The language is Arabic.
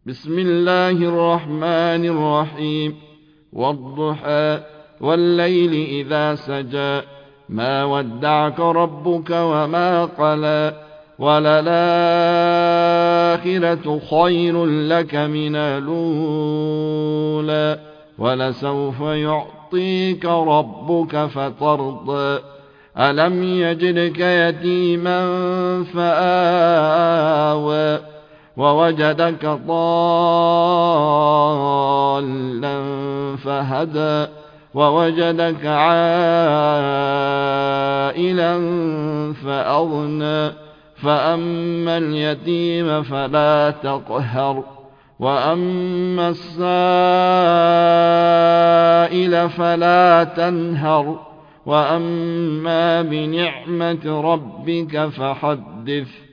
بسم الله الرحمن الرحيم. والضحى والليل إذا سجى ما ودعك ربك وما قلى وللآخرة خير لك من الأولى ولسوف يعطيك ربك فترضى ألم يجدك يتيما فآوى ووجدك ضالا فهدى ووجدك عائلا فأغنى فأما اليتيم فلا تقهر وأما السائل فلا تنهر وأما بنعمة ربك فحدث